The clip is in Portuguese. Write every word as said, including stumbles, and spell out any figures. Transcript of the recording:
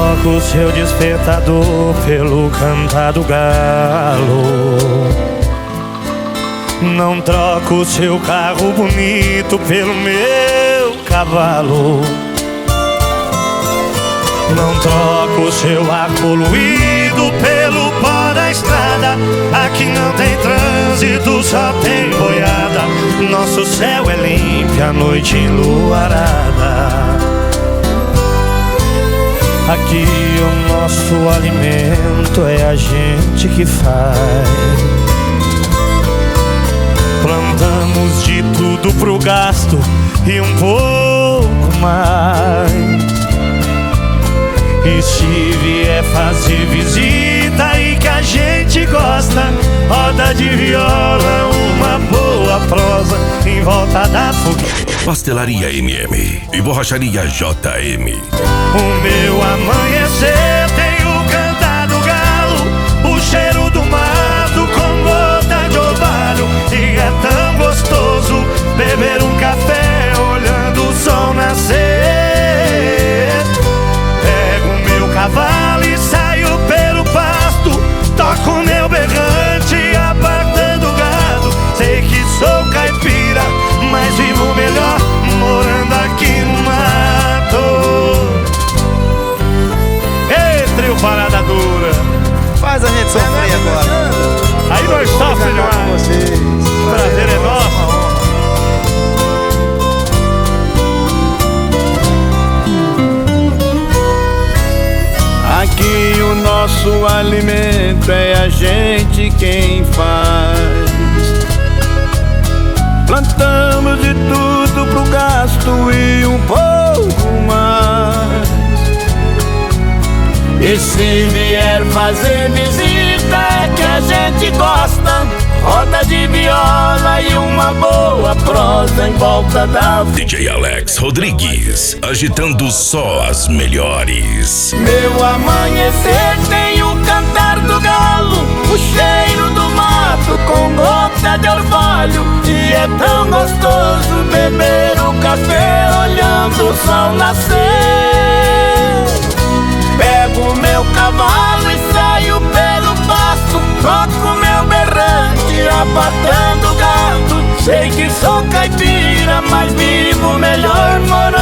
troco o seu despertador pelo cantar do galo. Não troco o seu carro bonito pelo meu cavalo. Não troco o seu ar poluído pelo pó da estrada. Aqui não tem trânsito, só tem boiada. Nosso céu é limpo, a noite enluarada. Aqui o nosso alimento é a gente que faz. Plantamos de tudo pro gasto e um pouco mais. E se vier fazer visita e que a gente gosta, roda de viola, uma boa prosa em volta da fogueira. Pastelaria M M e Borracharia J M. O meu amanhecer tem o cantar do galo, o cheiro do mato com gota de orvalho. E é tão gostoso beber um café olhando o sol nascer. Cavalo e saio pelo pasto, toco meu berrante apartando gado. Sei que sou caipira, mas vivo melhor morando aqui no mato. Ei, trio Parada Dura, faz a gente sofrer agora. Aí nós sofremos demais. Prazer é nosso. Aqui o nosso alimento é a gente quem faz. Plantamos de tudo pro gasto e um pouco mais. E se vier fazer visita é que a gente gosta, roda de viola e uma boa prosa em volta da... D J Alex Rodrigues, agitando só as melhores. Meu amanhecer tem o cantar do galo, o cheiro do mato com gota de orvalho. E é tão gostoso beber um café olhando o sol nascer. Pego meu cavalo e saio pelo pasto, toco meu berrante apartando gado. Sei que sou caipira, mas vivo melhor morando